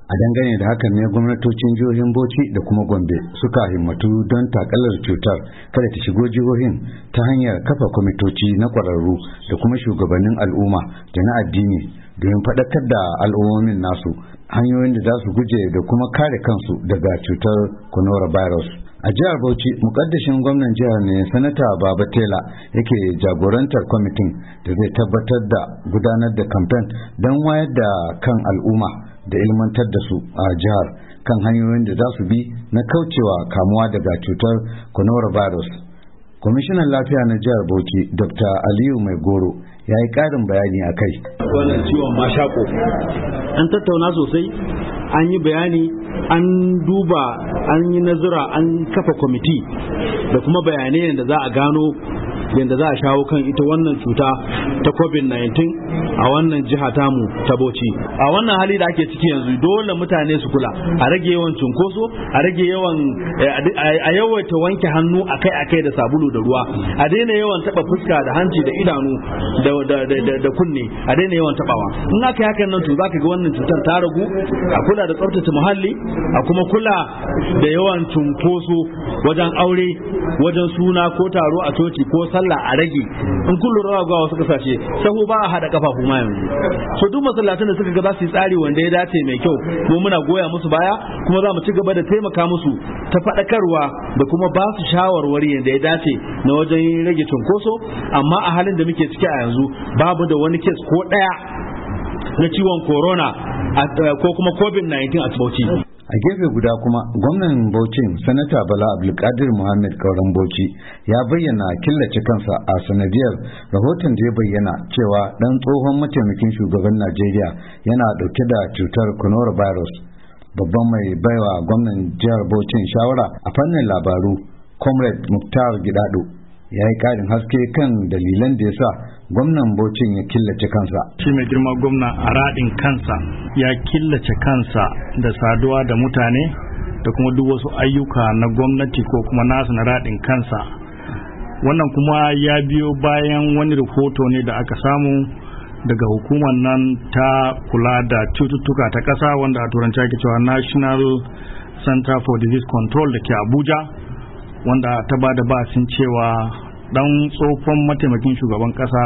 A dangane da hakan ne gwamnatocin jihohin Bauchi da kuma Gombe suka himmatu don takalar cutar kada ta shigo jihohin ta hanyar kafa kwamitoci na ƙwararru da kuma shugabannin al'umma da na addini domin faɗakar da al'ummomin nasu hanyoyin da za su guje da kuma kare kansu daga cutar coronavirus. A jihar Bauchi, mukaddashin gwamnan jihar ne Sanata Baba Tela yake jagorantar kwamitin da zai tabbatar da gudanar da kamfen don wayar da kan al'umma da ilmantar da su a jihar kan hanyoyin da za su bi na kaucewa kamuwa daga cutar coronavirus. Kwamishinan lafiya na jihar Bauchi, Dr. Aliyu Mai Goro, ya yi ƙarin bayani a kai. Wannan ciwon mashako an tattauna sosai, an yi bayani, an duba, an yi nazara, an kafa kwamiti da kuma bayanai da za a gano yadda za a shawo kan ita wannan cuta ta COVID-19 a wannan jiha tamu ta Bauchi. A wannan hali da ake ciki yanzu dole mutane su kula, a rage yawan cunkoso, a rage yawan a yawaita wanke hannu akai-akai da sabulu da ruwa, a daina yawan taba fuska da hanci da idanu da kunne, a daina yawan tabawa. In aka yi hakan nan to zaka ga wannan cutar ta ragu, a kula da tsaftace muhalli, a kuma kula da yawan cunkoso wajen aure, wajen suna ko taro a coci ko sallah a rage. In kullu rawa ga wasu kasashe sahu ba a hada kafafu ma yanzu, so duk masallatan da suka ga za su yi tsari wanda ya dace mai kyau, mu muna goya musu baya, kuma za mu ci gaba da taimaka musu ta faɗakarwa da kuma ba su shawarwari yadda ya dace na wajen rage cunkoso. Amma a halin da muke ciki a yanzu babu da wani kes ko ɗaya na ciwon corona ko kuma COVID-19 a Bauchi. A gefe guda kuma gwamnan Bauchin Sanata Bala Abdulkadir Muhammad Kauran Bauchi ya bayyana killace kansa a sanadiyar rahoton da ya bayyana cewa dan tsohon mataimakin shugaban Najeriya yana dauke da cutar coronavirus. Babban mai baiwa gwamnan jihar Bauchin shawara a fannin labaru, Comrade Muktar Gidado, ya yi ƙarin haske kan dalilan da ya sa gwamnan Bauchin ya killace kansa. Shi mai girma gwamna a raɗin kansa ya killace kansa da saduwa da mutane da kuma duk wasu ayyuka na gwamnati ko kuma nasu na raɗin kansa. Wannan kuma ya biyo bayan wani rahoto ne da aka samu daga hukumar nan ta kula da cututtuka ta ƙasa wanda a turanci ake cewa National Center for Disease Control da ke Abuja, wanda ta ba da basin cewa dan tsohon mataimakin shugaban kasa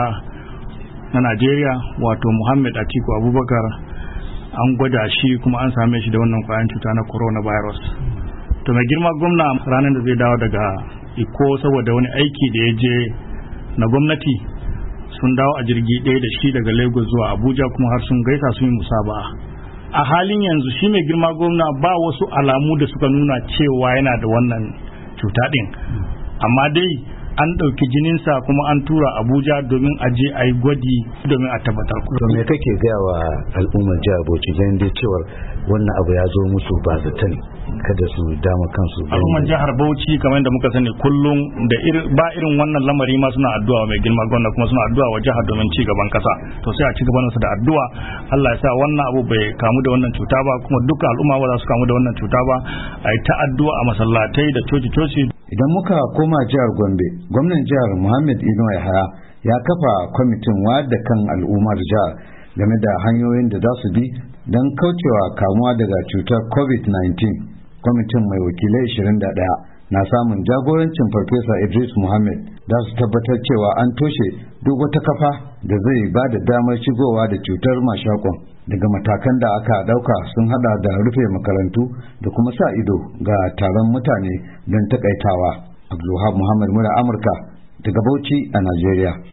na Najeriya wato Muhammad Atiku Abubakar an gwada shi kuma an same shi da wannan kwayan cuta na coronavirus. To mai girma gwamna ranar da zai dawo daga Iko saboda wani aiki da ya je na gwamnati, sun dawo a jirgi ɗaya da shi daga Lagos zuwa Abuja kuma har sun gaisa sun yi musabaha. A halin yanzu shi mai girma gwamna ba wasu alamu da suka nuna cewa yana da wannan cuta ɗin, amma dai an ɗauki jininsa kuma an tura Abuja domin a je a yi gwaji domin a tabbatar. To me kake gaya wa al'ummar jihar Bauchi ganin dai cewar wannan abu ya zo musu ba zaton kada su dama kansu? Al'ummar jihar Bauchi kamar da muka sani kullum da ba irin wannan lamari ma suna addu'a mai girma gwamna kuma suna addu'a wa jihar domin ci gaban kasa. To sai a ci gaban su da addu'a, Allah ya sa wannan abu bai kamu da wannan cuta ba, kuma duka al'umma ba za su kamu da wannan cuta ba. A yi ta addu'a a masallatai da coci-coci. Idan muka koma jihar Gombe, gwamnan jihar Muhammad Inuwa Yahaya ya kafa kwamitin wayar da kan al'ummar jihar game da hanyoyin da za su bi don kaucewa kamuwa daga cutar COVID-19. Kwamitin mai wakilai 21 na samun jagorancin Farfesa Idris Muhammad za su tabbatar cewa an toshe duk wata kafa da zai ba da damar shigowa da cutar mashakon. Daga matakan da aka dauka sun hada da rufe makarantu da kuma sa ido ga taron mutane don takaitawa. Abdulwahab Muhammad, Mura Amurka, daga Bauchi a Najeriya.